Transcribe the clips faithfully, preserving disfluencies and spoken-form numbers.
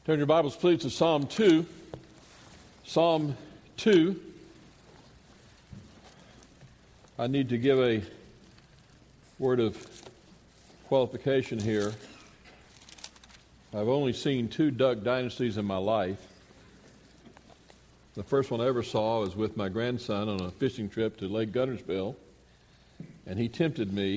Turn your Bibles, please, to Psalm two. Psalm two. I need to give a word of qualification here. I've only seen two duck dynasties in my life. The first one I ever saw was with my grandson on a fishing trip to Lake Guntersville, and he tempted me,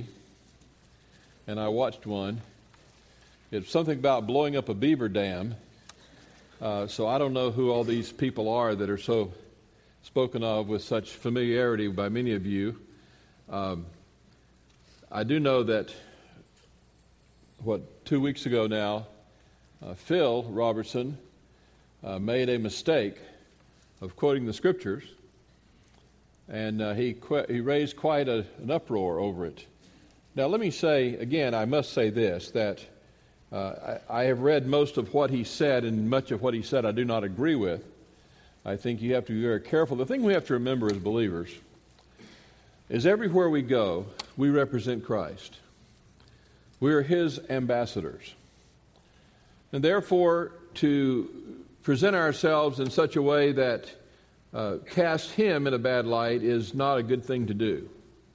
and I watched one. It's something about blowing up a beaver dam. Uh, so I don't know who all these people are that are so spoken of with such familiarity by many of you. Um, I do know that, what, two weeks ago now, uh, Phil Robertson uh, made a mistake of quoting the Scriptures, and uh, he qu- he raised quite a, an uproar over it. Now, let me say, again, I must say this, that Uh, I, I have read most of what he said, and much of what he said I do not agree with. I think you have to be very careful. The thing we have to remember as believers is everywhere we go, we represent Christ. We are His ambassadors. And therefore, to present ourselves in such a way that uh, casts Him in a bad light is not a good thing to do.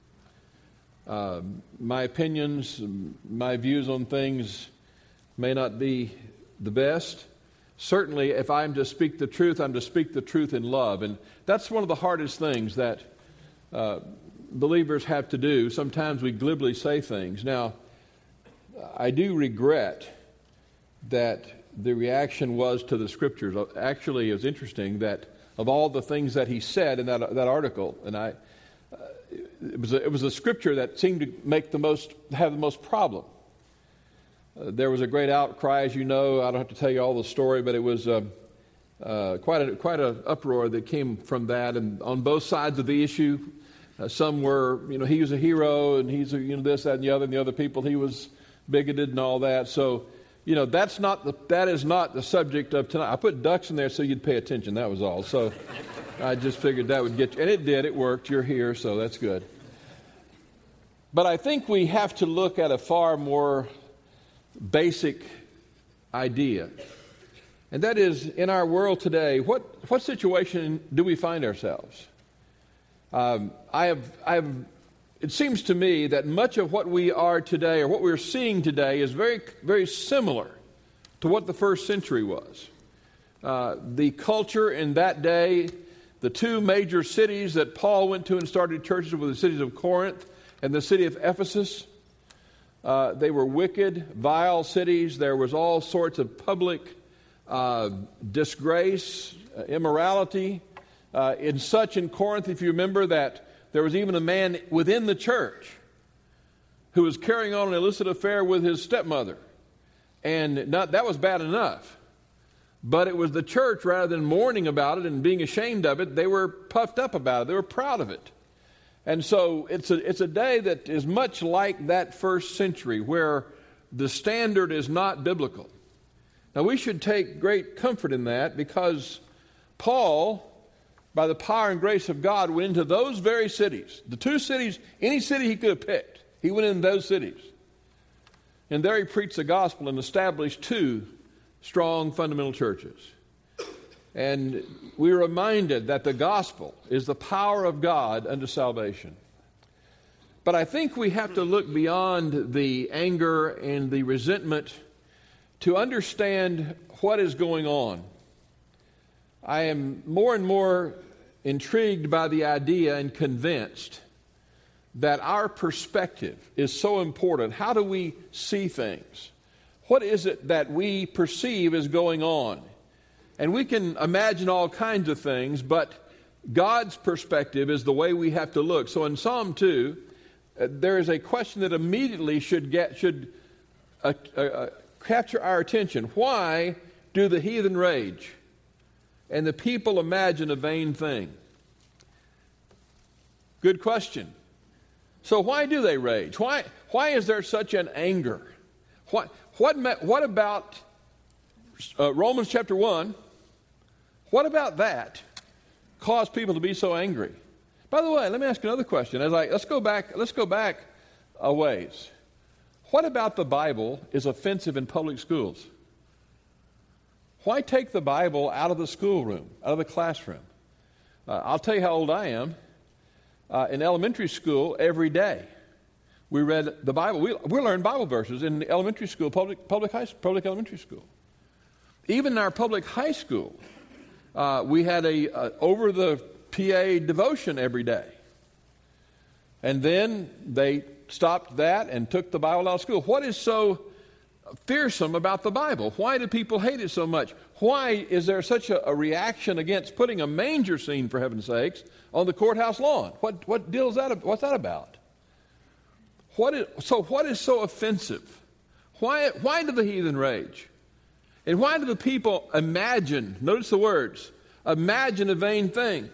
Uh, my opinions, my views on things may not be the best. Certainly, if I'm to speak the truth, I'm to speak the truth in love. And that's one of the hardest things that uh, believers have to do. Sometimes we glibly say things. Now, I do regret that the reaction was to the Scriptures. Actually, it was interesting that of all the things that he said in that that article, and I, uh, it was a, it was a Scripture that seemed to make the most have the most problem. Uh, there was a great outcry, as you know. I don't have to tell you all the story, but it was uh, uh, quite a quite an uproar that came from that, and on both sides of the issue. Uh, some were, you know, he was a hero, and he's a, you know, this, that, and the other, and the other people he was bigoted and all that. So, you know, that's not the that is not the subject of tonight. I put ducks in there so you'd pay attention. That was all. So, I just figured that would get you, and it did. It worked. You're here, so that's good. But I think we have to look at a far more basic idea. And that is, in our world today, what, what situation do we find ourselves? Um, I have, I have, it seems to me that much of what we are today, or what we're seeing today, is very, very similar to what the first century was. Uh, the culture in that day, the two major cities that Paul went to and started churches were the cities of Corinth and the city of Ephesus. Uh, they were wicked, vile cities. There was all sorts of public uh, disgrace, uh, immorality. Uh, in such in Corinth, if you remember, that there was even a man within the church who was carrying on an illicit affair with his stepmother. And not, that was bad enough. But it was the church, rather than mourning about it and being ashamed of it, they were puffed up about it. They were proud of it. And so it's a it's a day that is much like that first century, where the standard is not biblical. Now, we should take great comfort in that, because Paul, by the power and grace of God, went into those very cities. The two cities, any city he could have picked, he went in those cities. And there he preached the gospel and established two strong fundamental churches. And we're reminded that the gospel is the power of God unto salvation. But I think we have to look beyond the anger and the resentment to understand what is going on. I am more and more intrigued by the idea and convinced that our perspective is so important. How do we see things? What is it that we perceive is going on? And we can imagine all kinds of things, but God's perspective is the way we have to look. So in Psalm two, uh, there is a question that immediately should get should uh, uh, capture our attention. Why do the heathen rage, and the people imagine a vain thing? Good question. So why do they rage? Why why is there such an anger? What what what about uh, Romans chapter one? What about that caused people to be so angry? By the way, let me ask another question. As I let's go back, let's go back a ways. What about the Bible is offensive in public schools? Why take the Bible out of the schoolroom, out of the classroom? Uh, I'll tell you how old I am. Uh, in elementary school, every day, we read the Bible. We, we learned Bible verses in elementary school, public, public, high, public elementary school. Even in our public high school, uh, we had a, a over-the-P A devotion every day. And then they stopped that and took the Bible out of school. What is so fearsome about the Bible? Why do people hate it so much? Why is there such a, a reaction against putting a manger scene, for heaven's sakes, on the courthouse lawn? What what deal is that? What's that about? What is so? What is so offensive? Why why do the heathen rage? And why do the people imagine? Notice the words: imagine a vain thing.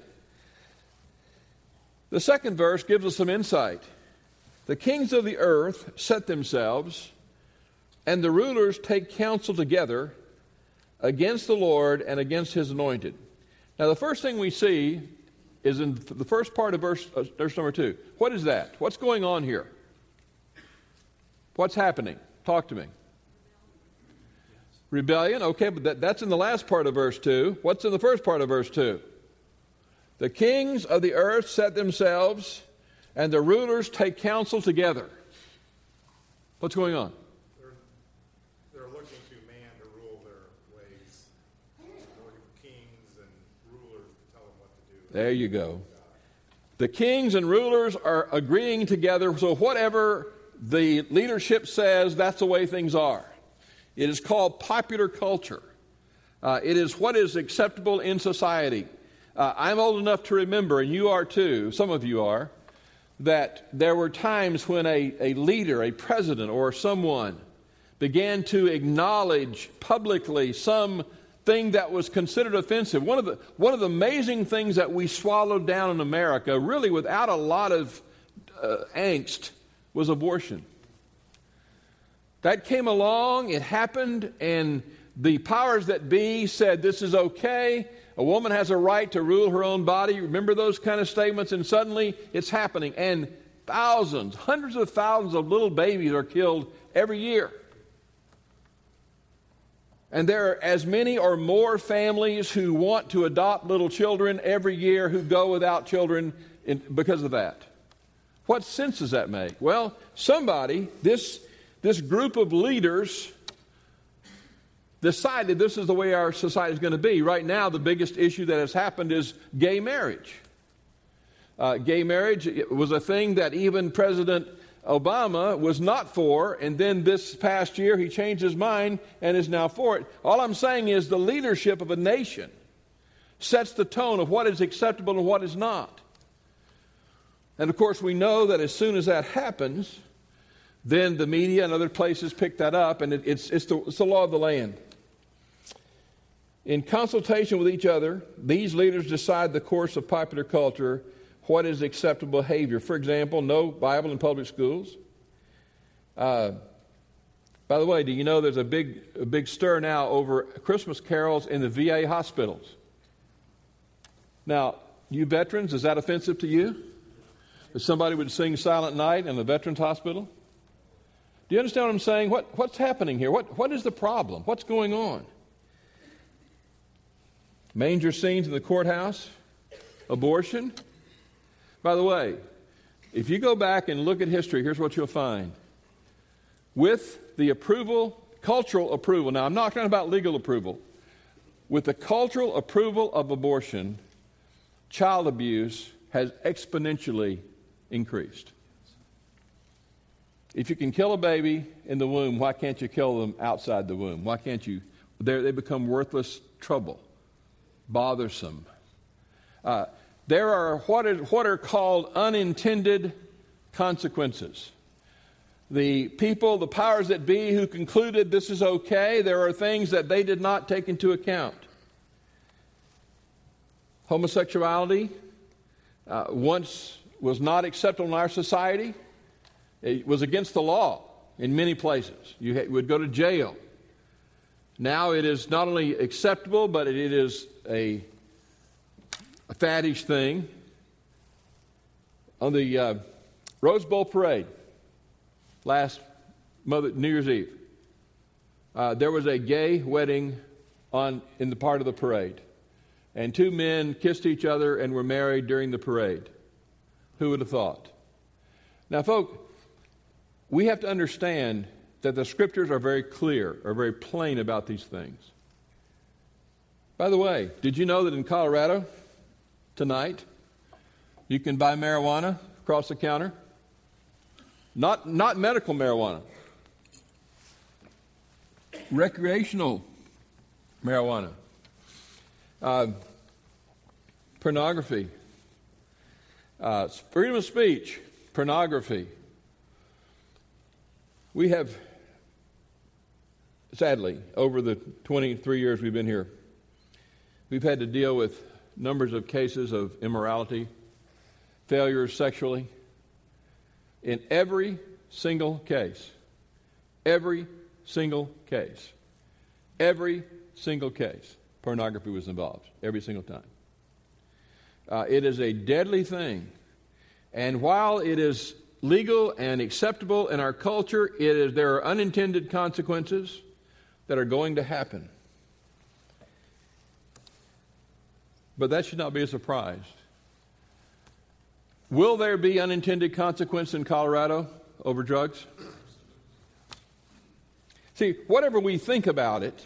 The second verse gives us some insight. The kings of the earth set themselves, and the rulers take counsel together against the Lord and against his anointed. Now, the first thing we see is in the first part of verse, uh, verse number two. What is that? What's going on here? What's happening? Talk to me. Rebellion, okay, but that, that's in the last part of verse two. What's in the first part of verse two? The kings of the earth set themselves, and the rulers take counsel together. What's going on? They're, they're looking to man to rule their ways. They're looking for kings and rulers to tell them what to do. There you go. The kings and rulers are agreeing together, so whatever the leadership says, that's the way things are. It is called popular culture. Uh, it is what is acceptable in society. Uh, I'm old enough to remember, and you are too, some of you are, that there were times when a, a leader, a president, or someone began to acknowledge publicly something that was considered offensive. One of the one of the amazing things that we swallowed down in America, really without a lot of uh, angst, was abortion. That came along, it happened, and the powers that be said this is okay. A woman has a right to rule her own body. Remember those kind of statements? And suddenly it's happening. And thousands, hundreds of thousands of little babies are killed every year. And there are as many or more families who want to adopt little children every year who go without children in, because of that. What sense does that make? Well, somebody, this, this group of leaders, decided this is the way our society is going to be. Right now, the biggest issue that has happened is gay marriage. Uh, gay marriage was a thing that even President Obama was not for, and then this past year he changed his mind and is now for it. All I'm saying is the leadership of a nation sets the tone of what is acceptable and what is not. And of course, we know that as soon as that happens, then the media and other places pick that up, and it, it's, it's, the, it's the law of the land. In consultation with each other, these leaders decide the course of popular culture, what is acceptable behavior. For example, no Bible in public schools. Uh, by the way, do you know there's a big, a big stir now over Christmas carols in the V A hospitals? Now, you veterans, is that offensive to you? That somebody would sing Silent Night in the Veterans Hospital? Do you understand what I'm saying? What, what's happening here? What, what is the problem? What's going on? Manger scenes in the courthouse, abortion. By the way, if you go back and look at history, here's what you'll find. With the approval, cultural approval, now I'm not talking about legal approval, with the cultural approval of abortion, child abuse has exponentially increased. If you can kill a baby in the womb, why can't you kill them outside the womb? Why can't you? They're, they become worthless trouble. Bothersome. Uh, there are what are, what are called unintended consequences. The people, the powers that be who concluded this is okay, there are things that they did not take into account. Homosexuality uh, once was not acceptable in our society. It was against the law in many places. You would go to jail. Now it is not only acceptable, but it is a, a faddish thing. On the uh, Rose Bowl parade last Mother, New Year's Eve, uh, there was a gay wedding on in the part of the parade. And two men kissed each other and were married during the parade. Who would have thought? Now, folks, we have to understand that the Scriptures are very clear, are very plain about these things. By the way, did you know that in Colorado tonight you can buy marijuana across the counter? Not, not medical marijuana. Recreational marijuana. Uh, pornography. Uh, freedom of speech. Pornography. We have, sadly, over the twenty-three years we've been here, we've had to deal with numbers of cases of immorality, failures sexually. In every single case, every single case, every single case, pornography was involved, every single time. Uh, it is a deadly thing. And while it is legal and acceptable in our culture, it is, there are unintended consequences that are going to happen. But that should not be a surprise. Will there be unintended consequence in Colorado over drugs? See, whatever we think about it,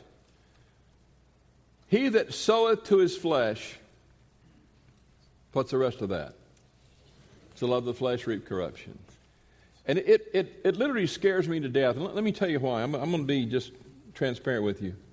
he that soweth to his flesh, what's the rest of that? To love the flesh, reap corruption. And it, it, it literally scares me to death. And let, let me tell you why. I'm, I'm going to be just transparent with you.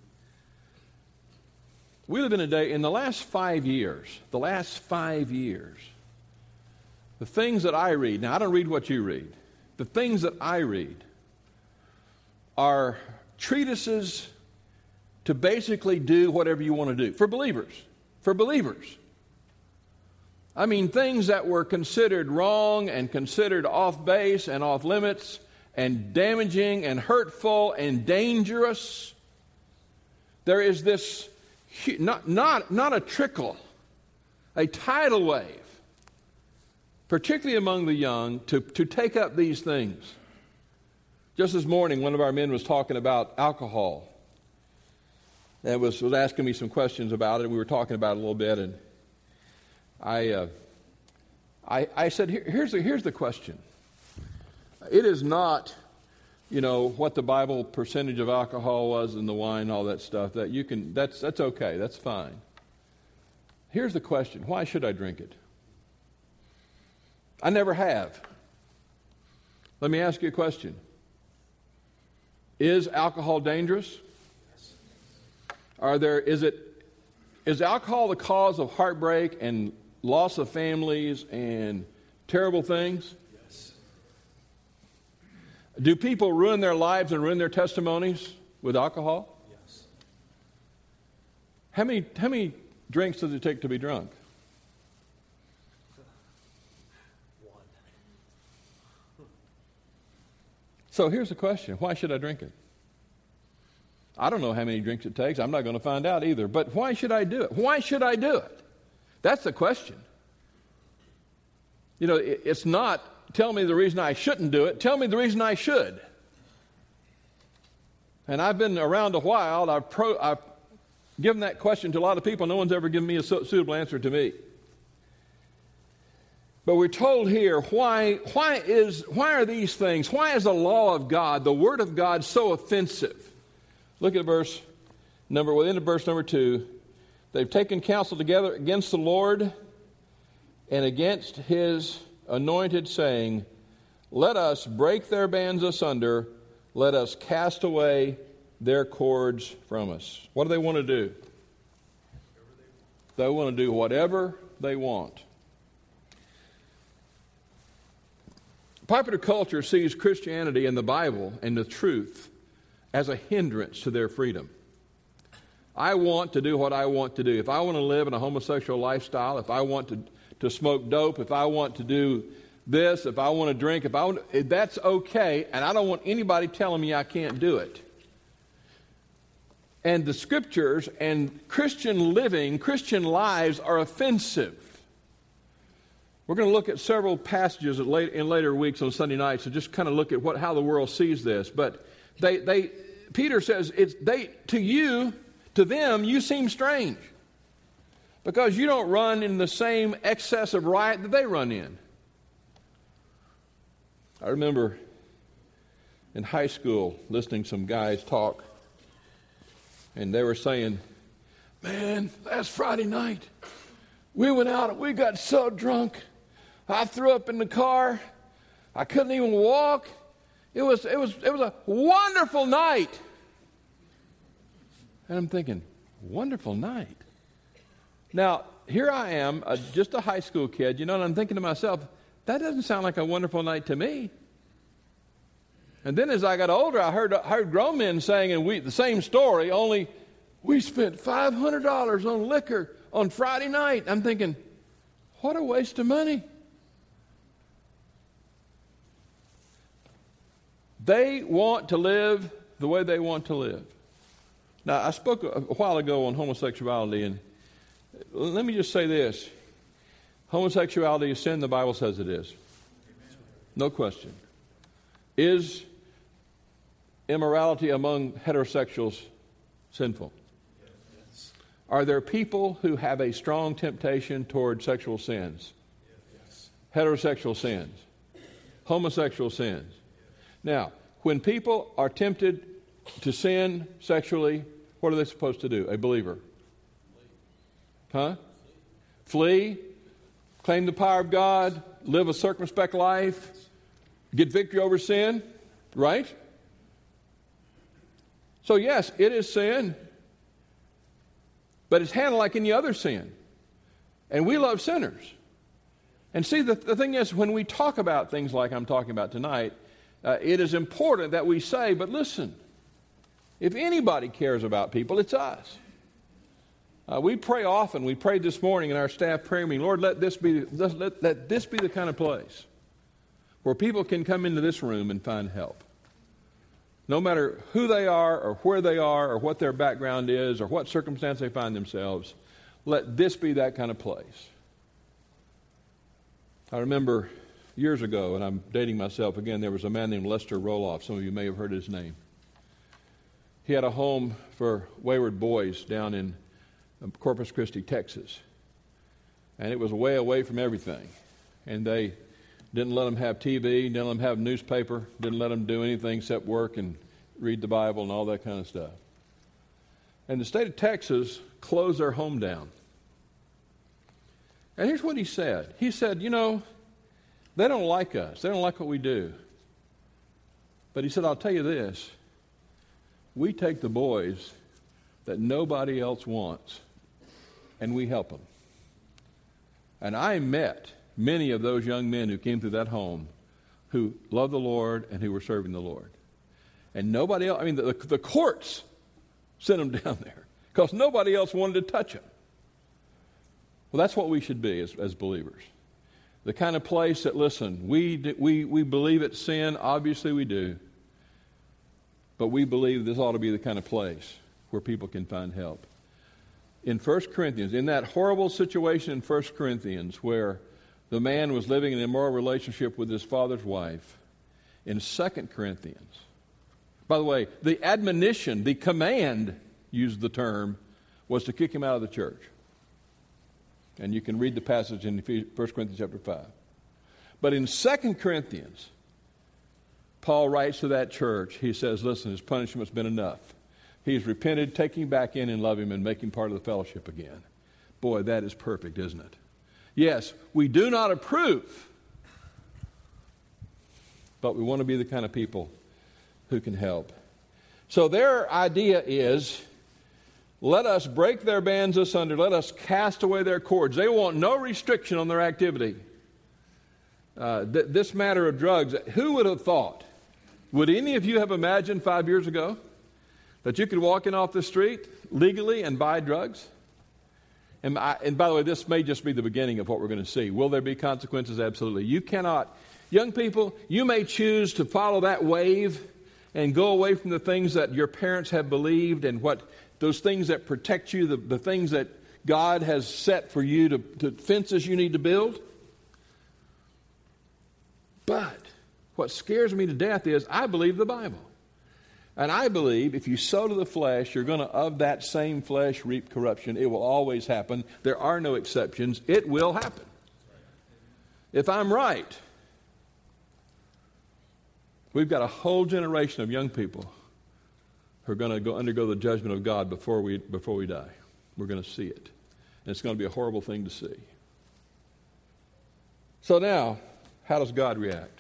We live in a day, in the last five years, the last five years, the things that I read, now I don't read what you read, the things that I read are treatises to basically do whatever you want to do. For believers. For believers. I mean, things that were considered wrong and considered off base and off limits and damaging and hurtful and dangerous. There is this, not, not, not a trickle, a tidal wave, particularly among the young, to, to take up these things. Just this morning, one of our men was talking about alcohol. And was, was asking me some questions about it. We were talking about it a little bit, and I, uh, I, I said, Here, here's the, here's the question. It is not, you know, what the Bible percentage of alcohol was in the wine, all that stuff. That you can, that's that's okay. That's fine. Here's the question: why should I drink it? I never have. Let me ask you a question. Is alcohol dangerous? Are there, is it, is alcohol the cause of heartbreak and loss of families and terrible things? Yes. Do people ruin their lives and ruin their testimonies with alcohol? Yes. How many, how many drinks does it take to be drunk? One. So here's the question. Why should I drink it? I don't know how many drinks it takes. I'm not going to find out either. But why should I do it? Why should I do it? That's the question. You know, it's not, tell me the reason I shouldn't do it. Tell me the reason I should. And I've been around a while. I've, pro, I've given that question to a lot of people. No one's ever given me a suitable answer to me. But we're told here, why, why, is, why are these things, why is the law of God, the Word of God, so offensive? Look at verse number, well, into verse number two. They've taken counsel together against the Lord and against His anointed, saying, let us break their bands asunder, let us cast away their cords from us. What do they want to do? They want to do whatever they want. Popular culture sees Christianity and the Bible and the truth as a hindrance to their freedom. I want to do what I want to do. If I want to live in a homosexual lifestyle, if I want to, to smoke dope, if I want to do this, if I want to drink, if I want to, that's okay, and I don't want anybody telling me I can't do it. And the Scriptures and Christian living, Christian lives are offensive. We're going to look at several passages in later weeks on Sunday nights and just kind of look at what how the world sees this. But They, they, Peter says, it's they to you, To them, you seem strange because you don't run in the same excess of riot that they run in. I remember in high school listening to some guys talk, and they were saying, man, last Friday night, we went out and we got so drunk, I threw up in the car. I couldn't even walk. It was, it was, it was a wonderful night. And I'm thinking, wonderful night. Now, here I am, uh, just a high school kid, you know, and I'm thinking to myself, that doesn't sound like a wonderful night to me. And then as I got older, I heard, I heard grown men saying, and we, the same story, only we spent five hundred dollars on liquor on Friday night. I'm thinking, what a waste of money. They want to live the way they want to live. Now, I spoke a, a while ago on homosexuality, and let me just say this. Homosexuality is sin, the Bible says it is. No question. Is immorality among heterosexuals sinful? Yes. Are there people who have a strong temptation toward sexual sins? Yes. Heterosexual sins? Homosexual sins? Now, when people are tempted to sin sexually, what are they supposed to do? A believer? Huh? Flee? Claim the power of God? Live a circumspect life? Get victory over sin? Right? So yes, it is sin, but it's handled like any other sin. And we love sinners. And see, the, the thing is, when we talk about things like I'm talking about tonight, uh, it is important that we say, but listen, if anybody cares about people, it's us. Uh, we pray often. We prayed this morning in our staff prayer meeting, Lord, let this be, let, let, let this be the kind of place where people can come into this room and find help. No matter who they are or where they are or what their background is or what circumstance they find themselves, let this be that kind of place. I remember years ago, and I'm dating myself again, there was a man named Lester Roloff. Some of you may have heard his name. He had a home for wayward boys down in Corpus Christi, Texas. And it was way away from everything. And they didn't let them have T V, didn't let them have newspaper, didn't let them do anything except work and read the Bible and all that kind of stuff. And the state of Texas closed their home down. And here's what he said. He said, you know, they don't like us. They don't like what we do. But he said, I'll tell you this. We take the boys that nobody else wants, and we help them. And I met many of those young men who came through that home who loved the Lord and who were serving the Lord. And nobody else, I mean, the, the courts sent them down there because nobody else wanted to touch them. Well, that's what we should be as, as believers. The kind of place that, listen, we, we, we believe it's sin, obviously we do, but we believe this ought to be the kind of place where people can find help. In First Corinthians, in that horrible situation in First Corinthians where the man was living in an immoral relationship with his father's wife, in Second Corinthians, by the way, the admonition, the command, used the term, was to kick him out of the church. And you can read the passage in First Corinthians chapter five. But in Second Corinthians, Paul writes to that church, he says, listen, his punishment's been enough. He's repented, taking back in and love him and making part of the fellowship again. Boy, that is perfect, isn't it? Yes, we do not approve, but we want to be the kind of people who can help. So their idea is, let us break their bands asunder, let us cast away their cords. They want no restriction on their activity. Uh, th- this matter of drugs, who would have thought? Would any of you have imagined five years ago that you could walk in off the street legally and buy drugs? And, I, and by the way, this may just be the beginning of what we're going to see. Will there be consequences? Absolutely. You cannot, young people, you may choose to follow that wave and go away from the things that your parents have believed and what those things that protect you, the, the things that God has set for you, to, to fences you need to build. But what scares me to death is I believe the Bible. And I believe if you sow to the flesh, you're going to, of that same flesh, reap corruption. It will always happen. There are no exceptions. It will happen. If I'm right, we've got a whole generation of young people who are going to go undergo the judgment of God before we, before we die. We're going to see it. And it's going to be a horrible thing to see. So now, how does God react?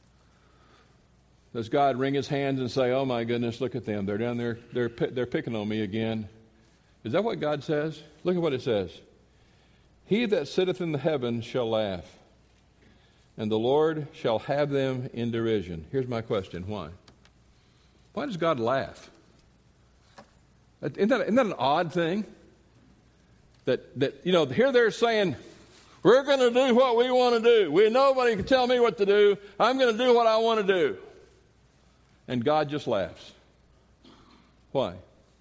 Does God wring his hands and say, oh my goodness, look at them. They're down there, they're, they're picking on me again. Is that what God says? Look at what it says. He that sitteth in the heavens shall laugh, and the Lord shall have them in derision. Here's my question. Why? Why does God laugh? Isn't that, isn't that an odd thing? That, that you know, here they're saying, we're going to do what we want to do. We, nobody can tell me what to do. I'm going to do what I want to do. And God just laughs. Why?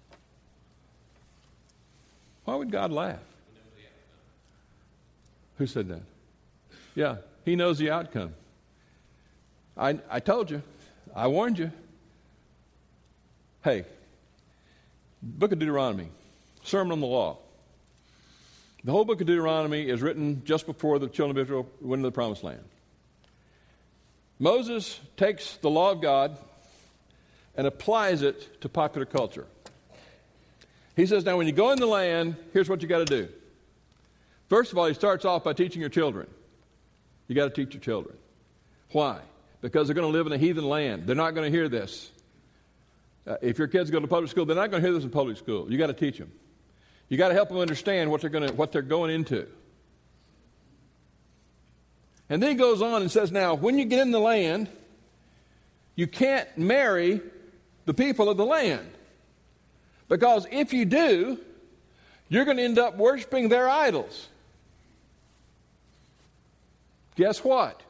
Why would God laugh? Who said that? Yeah, he knows the outcome. I, I told you. I warned you. Hey, book of Deuteronomy, Sermon on the Law. The whole book of Deuteronomy is written just before the children of Israel went into the Promised Land. Moses takes the law of God and applies it to popular culture. He says, now when you go in the land, here's what you got to do. First of all, he starts off by teaching your children. You got to teach your children. Why? Because they're going to live in a heathen land. They're not going to hear this. Uh, if your kids go to public school, they're not going to hear this in public school. You got to teach them. You got to help them understand what they're going to, what they're going into. And then he goes on and says, now, when you get in the land, you can't marry the people of the land. Because if you do, you're going to end up worshiping their idols. Guess what?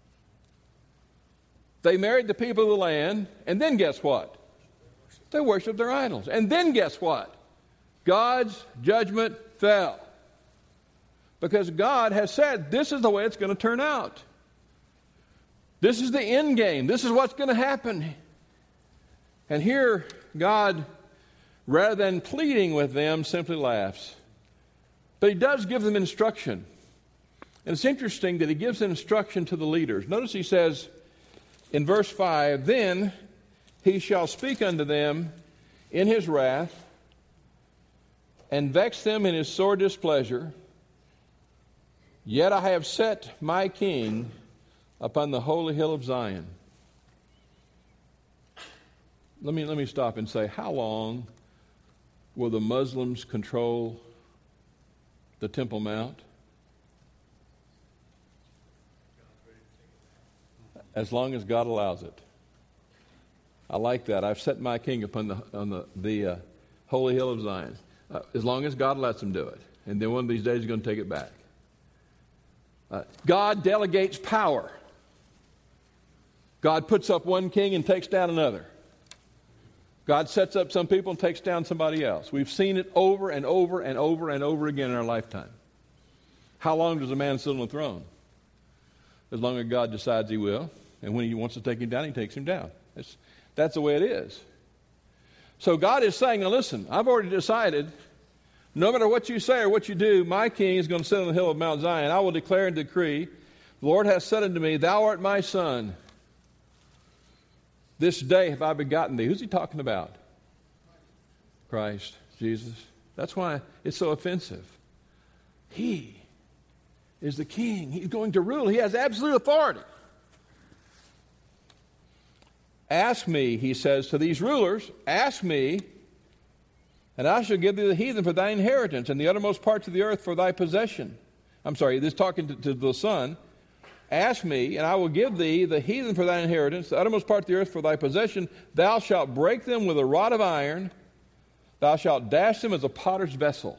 They married the people of the land, and then guess what? They worshiped their idols. And then guess what? God's judgment fell. Because God has said, this is the way it's going to turn out. This is the end game. This is what's going to happen. And here, God, rather than pleading with them, simply laughs. But he does give them instruction. And it's interesting that he gives instruction to the leaders. Notice he says in verse five, then he shall speak unto them in his wrath, and vex them in his sore displeasure. Yet I have set my king upon the holy hill of Zion. Let me, let me stop and say, how long will the Muslims control the Temple Mount? As long as God allows it. I like that. I've set my king upon the, on the, the uh, holy hill of Zion. Uh, as long as God lets him do it. And then one of these days he's going to take it back. Uh, God delegates power. God puts up one king and takes down another. God sets up some people and takes down somebody else. We've seen it over and over and over and over again in our lifetime. How long does a man sit on the throne? As long as God decides he will. And when he wants to take him down, he takes him down. That's, that's the way it is. So God is saying, now listen, I've already decided, no matter what you say or what you do, my king is going to sit on the hill of Mount Zion. I will declare and decree, the Lord has said unto me, thou art my son. This day have I begotten thee. Who's he talking about? Christ, Jesus. That's why it's so offensive. He is the king. He's going to rule. He has absolute authority. Ask me, he says to these rulers, ask me, and I shall give thee the heathen for thy inheritance, and the uttermost parts of the earth for thy possession. I'm sorry, this talking to, to the son. Ask me, and I will give thee the heathen for thy inheritance, the uttermost part of the earth for thy possession. Thou shalt break them with a rod of iron. Thou shalt dash them as a potter's vessel.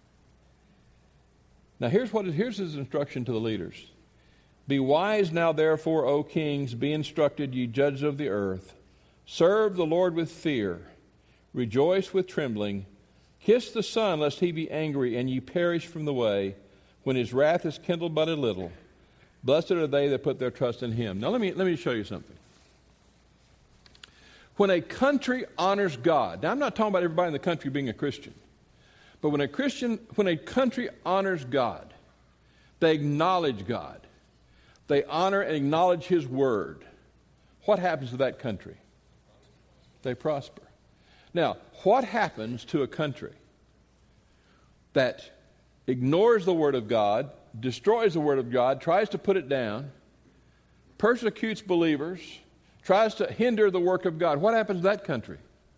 Now here's what here's his instruction to the leaders. Be wise now, therefore, O kings, be instructed, ye judges of the earth. Serve the Lord with fear. Rejoice with trembling. Kiss the Son, lest he be angry, and ye perish from the way, when his wrath is kindled but a little. Blessed are they that put their trust in him. Now let me, let me show you something. When a country honors God, now I'm not talking about everybody in the country being a Christian, but when a Christian, when a country honors God, they acknowledge God, they honor and acknowledge His Word, what happens to that country? They prosper. Now, what happens to a country that ignores the Word of God, destroys the Word of God, tries to put it down, persecutes believers, tries to hinder the work of God? What happens to that country?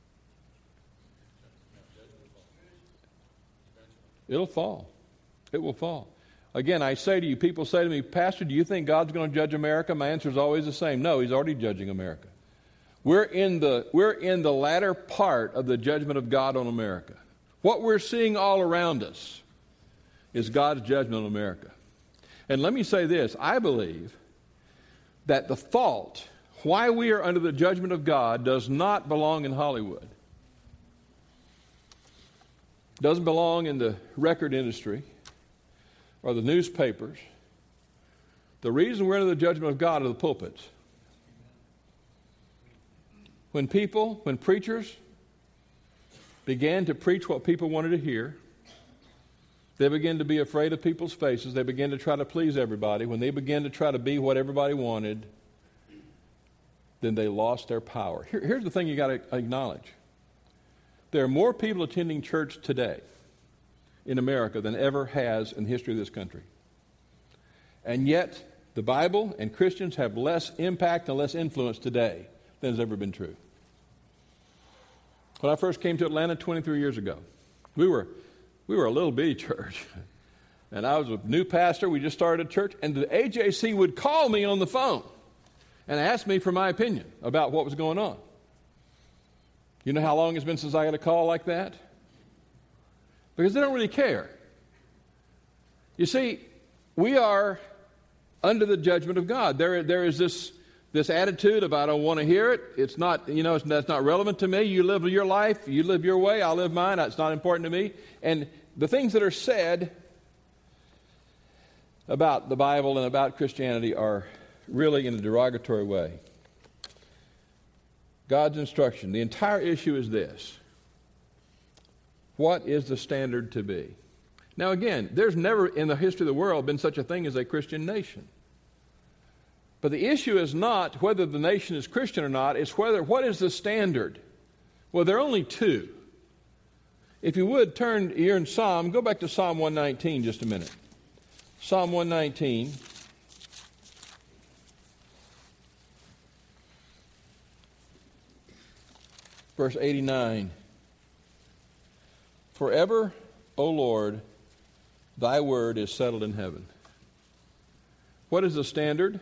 It'll fall. It will fall. Again, I say to you, people say to me, Pastor, do you think God's going to judge America? My answer is always the same. No, He's already judging America. We're in the, we're in the latter part of the judgment of God on America. What we're seeing all around us is God's judgment on America. And let me say this, I believe that the fault, why we are under the judgment of God, does not belong in Hollywood. Doesn't belong in the record industry or the newspapers. The reason we're under the judgment of God are the pulpits. When people, when preachers began to preach what people wanted to hear, they began to be afraid of people's faces. They began to try to please everybody. When they began to try to be what everybody wanted, then they lost their power. Here, here's the thing you got to acknowledge. There are more people attending church today in America than ever has in the history of this country. And yet, the Bible and Christians have less impact and less influence today than has ever been true. When I first came to Atlanta twenty-three years ago, we were we were a little bitty church. And I was a new pastor. We just started a church. And the A J C would call me on the phone and ask me for my opinion about what was going on. You know how long it's been since I got a call like that? Because they don't really care. You see, we are under the judgment of God. There, there is this, this attitude of, I don't want to hear it. It's not, you know, it's, that's not relevant to me. You live your life. You live your way. I'll live mine. It's not important to me. And the things that are said about the Bible and about Christianity are really in a derogatory way. God's instruction. The entire issue is this. What is the standard to be? Now again, there's never in the history of the world been such a thing as a Christian nation. But the issue is not whether the nation is Christian or not, it's whether, what is the standard? Well, there are only two. If you would, turn here in Psalm, go back to Psalm one nineteen just a minute. Psalm one nineteen. Verse eighty-nine. Forever, O Lord, thy word is settled in heaven. What is the standard?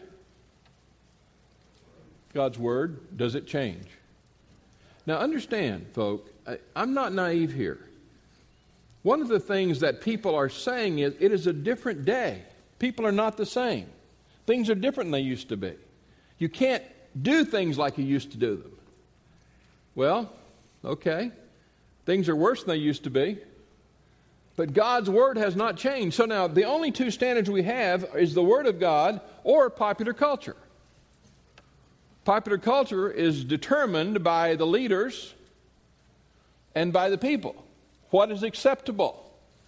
God's word. Does it change? Now understand, folk, I, I'm not naive here. One of the things that people are saying is it is a different day. People are not the same. Things are different than they used to be. You can't do things like you used to do them. Well, okay. Things are worse than they used to be. But God's Word has not changed. So now the only two standards we have is the Word of God or popular culture. Popular culture is determined by the leaders and by the people. What is acceptable?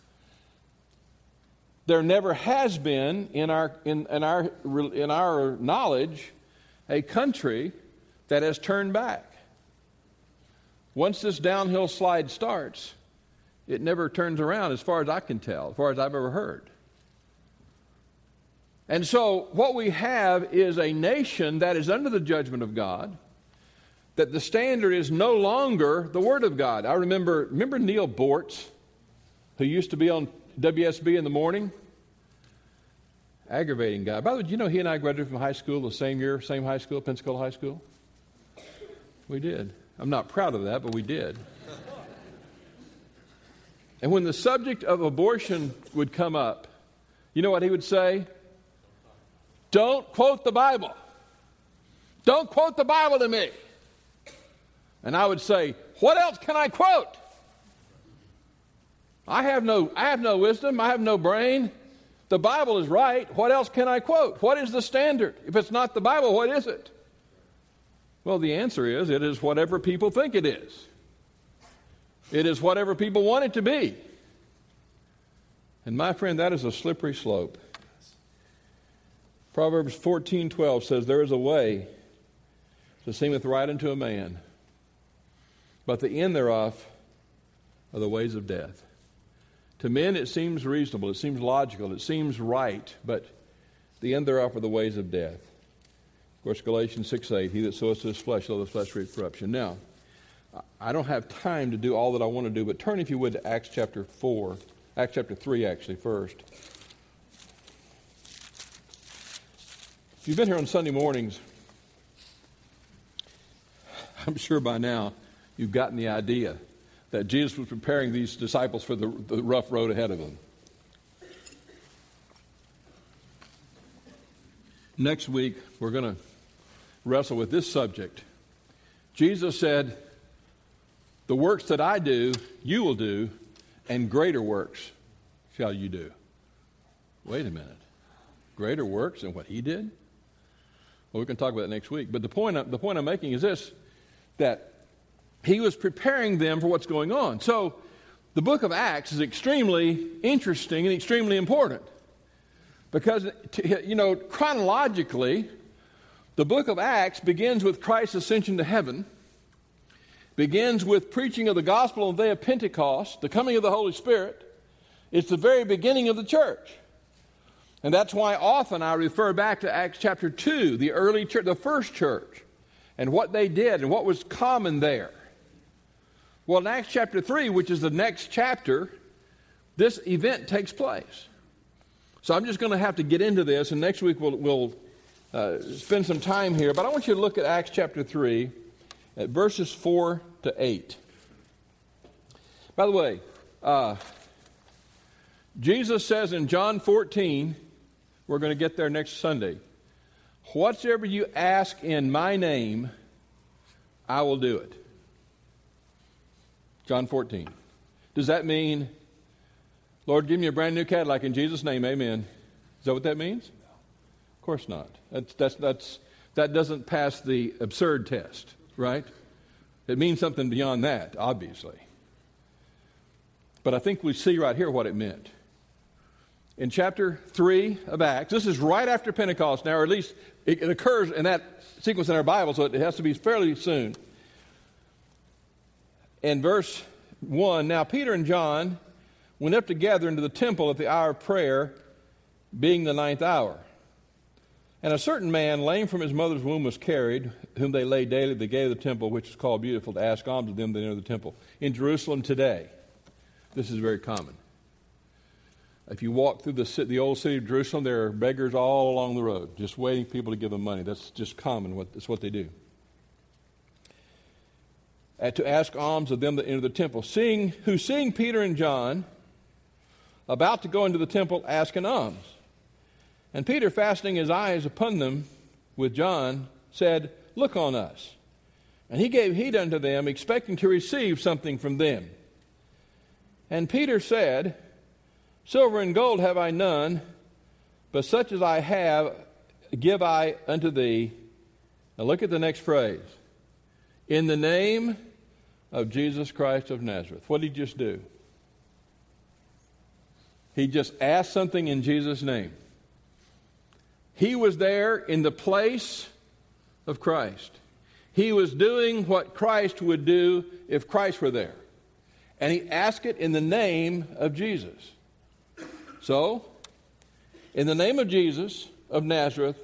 There never has been in our in, in our in our knowledge a country that has turned back. Once this downhill slide starts, it never turns around as far as I can tell, as far as I've ever heard. And so what we have is a nation that is under the judgment of God, that the standard is no longer the Word of God. I remember, remember Neil Bortz, who used to be on W S B in the morning? Aggravating guy. By the way, do you know he and I graduated from high school the same year, same high school, Pensacola High School? We did. I'm not proud of that, but we did. And when the subject of abortion would come up, you know what he would say? Don't quote the Bible. Don't quote the Bible to me. And I would say, what else can I quote? I have no, I have no wisdom. I have no brain. The Bible is right. What else can I quote? What is the standard? If it's not the Bible, what is it? Well, the answer is it is whatever people think it is. It is whatever people want it to be. And my friend, that is a slippery slope. Proverbs fourteen twelve says, there is a way that seemeth right unto a man, but the end thereof are the ways of death. To men it seems reasonable, it seems logical, it seems right, but the end thereof are the ways of death. Of course, Galatians six eight, he that soweth to his flesh, shall the flesh reap corruption. Now, I don't have time to do all that I want to do, but turn, if you would, to Acts chapter four, Acts chapter three, actually, first. If you've been here on Sunday mornings, I'm sure by now you've gotten the idea that Jesus was preparing these disciples for the, the rough road ahead of them. Next week, we're going to wrestle with this subject. Jesus said, the works that I do, you will do, and greater works shall you do. Wait a minute. Greater works than what he did? Well, we can talk about that next week. But the point, the point I'm making is this, that he was preparing them for what's going on. So the book of Acts is extremely interesting and extremely important. Because, you know, chronologically, the book of Acts begins with Christ's ascension to heaven, begins with preaching of the gospel on the day of Pentecost, the coming of the Holy Spirit. It's the very beginning of the church. And that's why often I refer back to Acts chapter two, the early church, the first church, and what they did and what was common there. Well, in Acts chapter three, which is the next chapter, this event takes place. So I'm just going to have to get into this, and next week we'll, we'll uh, spend some time here. But I want you to look at Acts chapter three, at verses four to eight. By the way, uh, Jesus says in John fourteen, we're going to get there next Sunday, whatsoever you ask in my name, I will do it. John fourteen. Does that mean, Lord, give me a brand new Cadillac in Jesus' name, amen? Is that what that means? Of course not. That's, that's, that's, that doesn't pass the absurd test, right? It means something beyond that, obviously. But I think we see right here what it meant. In chapter three of Acts, this is right after Pentecost now, or at least it, it occurs in that sequence in our Bible, so it has to be fairly soon. In verse one, now Peter and John went up together into the temple at the hour of prayer, being the ninth hour. And a certain man, lame from his mother's womb, was carried, whom they laid daily at the gate of the temple, which is called Beautiful, to ask alms of them that enter the temple. In Jerusalem today, this is very common. If you walk through the, the old city of Jerusalem, there are beggars all along the road, just waiting for people to give them money. That's just common. What, that's what they do. And to ask alms of them that enter the temple. Seeing, who seeing Peter and John about to go into the temple, ask an alms. And Peter, fastening his eyes upon them with John, said, look on us. And he gave heed unto them, expecting to receive something from them. And Peter said, silver and gold have I none, but such as I have give I unto thee. Now look at the next phrase. In the name of Jesus Christ of Nazareth. What did he just do? He just asked something in Jesus' name. He was there in the place of Christ. He was doing what Christ would do if Christ were there. And he asked it in the name of Jesus. So, in the name of Jesus of Nazareth,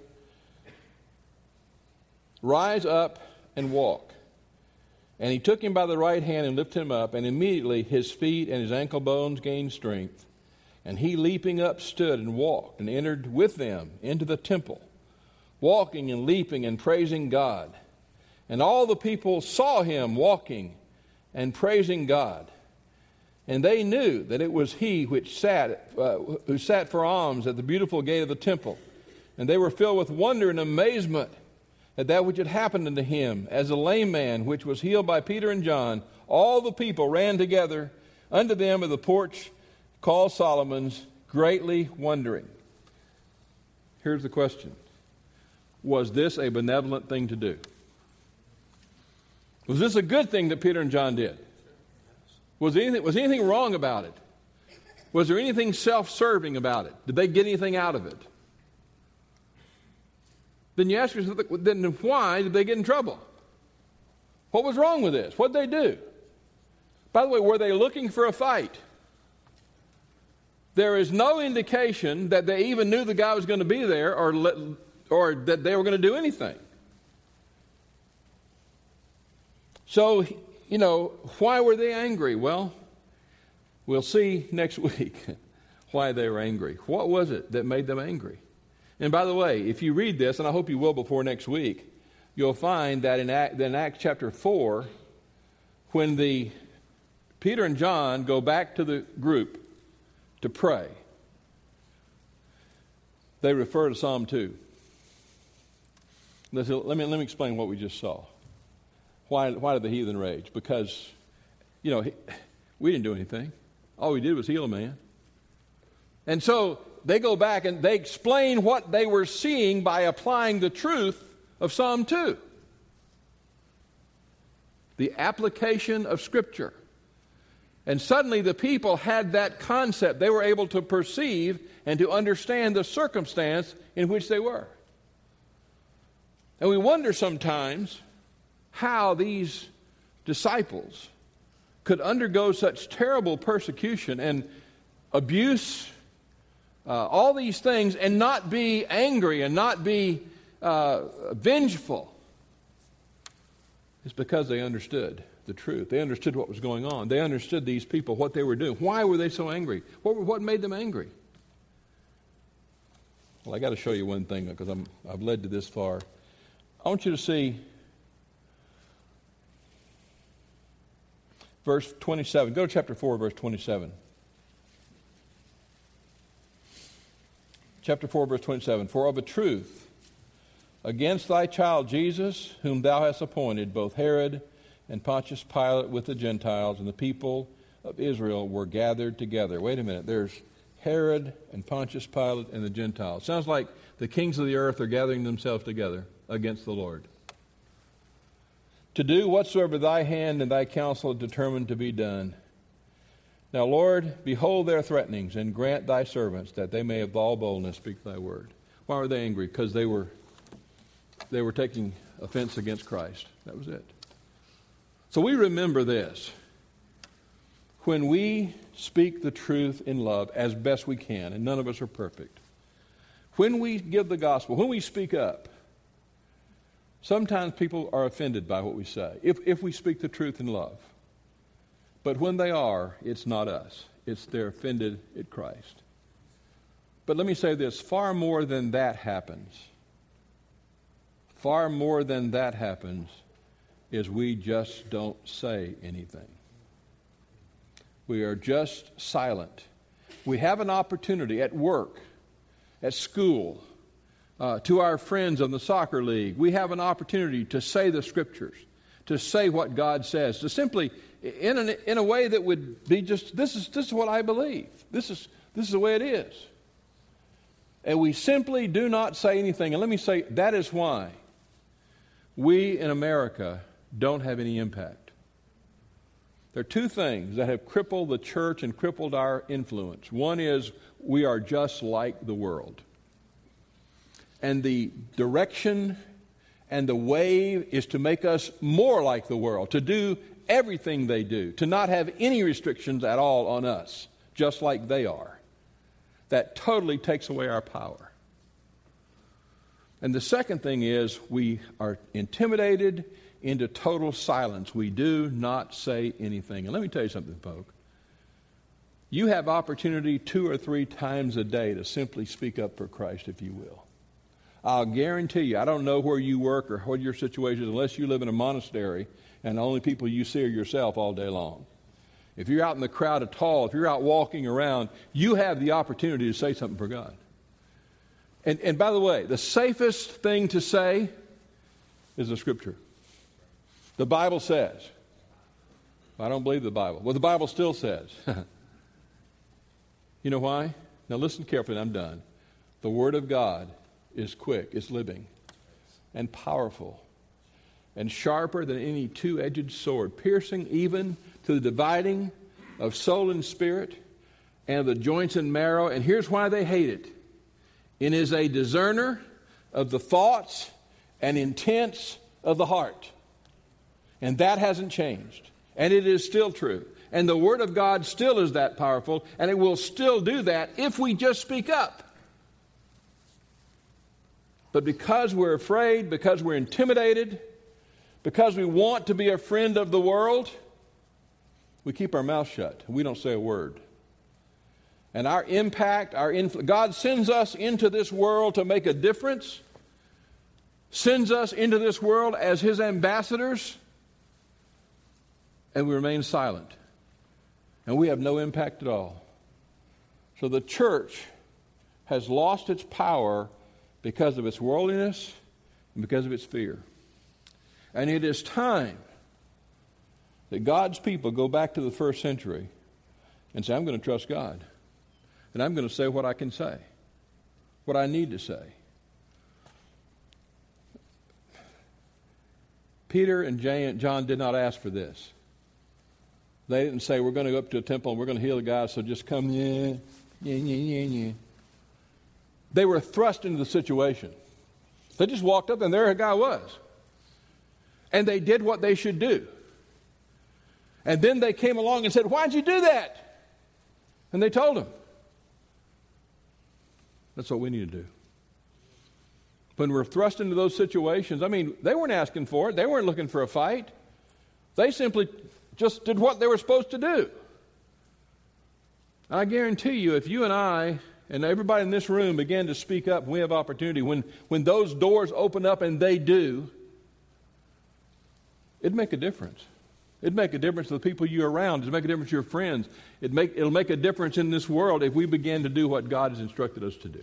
rise up and walk. And he took him by the right hand and lifted him up, and immediately his feet and his ankle bones gained strength. And he, leaping up, stood and walked and entered with them into the temple, walking and leaping and praising God. And all the people saw him walking and praising God. And they knew that it was he which sat, uh, who sat for alms at the beautiful gate of the temple. And they were filled with wonder and amazement at that which had happened unto him. As a lame man which was healed by Peter and John, all the people ran together unto them at the porch called Solomon's, greatly wondering. Here's the question. Was this a benevolent thing to do? Was this a good thing that Peter and John did? Was anything, was anything wrong about it? Was there anything self-serving about it? Did they get anything out of it? Then you ask yourself, then why did they get in trouble? What was wrong with this? What did they do? By the way, were they looking for a fight? There is no indication that they even knew the guy was going to be there or, let, or that they were going to do anything. So, you know, why were they angry? Well, we'll see next week why they were angry. What was it that made them angry? And by the way, if you read this, and I hope you will before next week, you'll find that in Acts, in Acts chapter four, when the Peter and John go back to the group to pray, they refer to Psalm two. Let me, let me explain what we just saw. Why, why did the heathen rage? Because, you know, we didn't do anything. All we did was heal a man. And so they go back and they explain what they were seeing by applying the truth of Psalm two. The application of Scripture. And suddenly the people had that concept. They were able to perceive and to understand the circumstance in which they were. And we wonder sometimes how these disciples could undergo such terrible persecution and abuse, uh, all these things, and not be angry and not be uh, vengeful. It's because they understood the truth. They understood what was going on. They understood these people, what they were doing. Why were they so angry? What, what made them angry? Well, I got to show you one thing because I'm, I've led to this far. I want you to see verse twenty-seven. Go to chapter four, verse twenty-seven. Chapter four, verse twenty-seven. For of a truth, against thy child Jesus, whom thou hast appointed, both Herod and Pontius Pilate with the Gentiles and the people of Israel were gathered together. Wait a minute. There's Herod and Pontius Pilate and the Gentiles. Sounds like the kings of the earth are gathering themselves together against the Lord. To do whatsoever thy hand and thy counsel determined to be done. Now, Lord, behold their threatenings, and grant thy servants that they may of all boldness speak thy word. Why were they angry? Because they were they were taking offense against Christ. That was it. So we remember this. When we speak the truth in love as best we can, and none of us are perfect, when we give the gospel, when we speak up, sometimes people are offended by what we say, if, if we speak the truth in love. But when they are, it's not us. It's they're offended at Christ. But let me say this, far more than that happens. Far more than that happens is we just don't say anything. We are just silent. We have an opportunity at work, at school, uh, to our friends on the soccer league. We have an opportunity to say the Scriptures, to say what God says, to simply, in, an, in a way that would be just, this is, this is what I believe. This is, this is the way it is. And we simply do not say anything. And let me say, that is why we in America don't have any impact. There are two things that have crippled the church and crippled our influence. One is we are just like the world. And the direction and the wave is to make us more like the world, to do everything they do, to not have any restrictions at all on us, just like they are. That totally takes away our power. And the second thing is we are intimidated into total silence. We do not say anything. And let me tell you something, folks. You have opportunity two or three times a day to simply speak up for Christ, if you will. I'll guarantee you, I don't know where you work or what your situation is, unless you live in a monastery and the only people you see are yourself all day long. If you're out in the crowd at all, if you're out walking around, you have the opportunity to say something for God. And, and by the way, the safest thing to say is the Scripture. The Bible says. I don't believe the Bible. Well, the Bible still says. You know why? Now listen carefully, and I'm done. The Word of God is quick, it's living, and powerful, and sharper than any two-edged sword, piercing even to the dividing of soul and spirit and of the joints and marrow. And here's why they hate it. It is a discerner of the thoughts and intents of the heart. And that hasn't changed. And it is still true. And the Word of God still is that powerful, and it will still do that if we just speak up. But because we're afraid, because we're intimidated, because we want to be a friend of the world, we keep our mouth shut. We don't say a word. And our impact, our influ- God sends us into this world to make a difference, sends us into this world as His ambassadors, and we remain silent. And we have no impact at all. So the church has lost its power because of its worldliness and because of its fear. And it is time that God's people go back to the first century and say, I'm going to trust God. And I'm going to say what I can say, what I need to say. Peter and John did not ask for this. They didn't say, we're going to go up to a temple and we're going to heal the guy, so just come, yeah, yeah, yeah, yeah, yeah. They were thrust into the situation. They just walked up and there a guy was. And they did what they should do. And then they came along and said, why'd you do that? And they told him. That's what we need to do. When we're thrust into those situations, I mean, they weren't asking for it. They weren't looking for a fight. They simply just did what they were supposed to do. I guarantee you, if you and I and everybody in this room began to speak up, we have opportunity. When, when those doors open up, and they do, it'd make a difference. It'd make a difference to the people you're around. It'd make a difference to your friends. It'd make, it'll make a difference in this world if we begin to do what God has instructed us to do.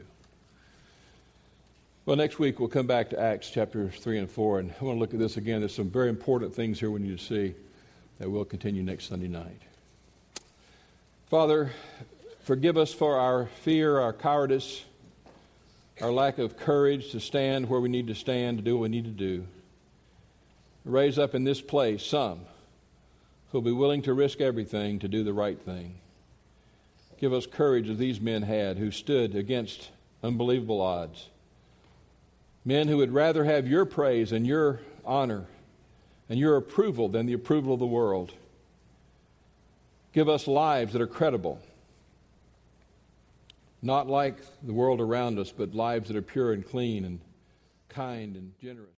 Well, next week we'll come back to Acts chapter three and four, and I want to look at this again. There's some very important things here we need to see that will continue next Sunday night. Father, forgive us for our fear, our cowardice, our lack of courage to stand where we need to stand, to do what we need to do. Raise up in this place some who will be willing to risk everything to do the right thing. Give us courage as these men had, who stood against unbelievable odds. Men who would rather have your praise and your honor and your approval than the approval of the world. Give us lives that are credible. Not like the world around us, but lives that are pure and clean and kind and generous.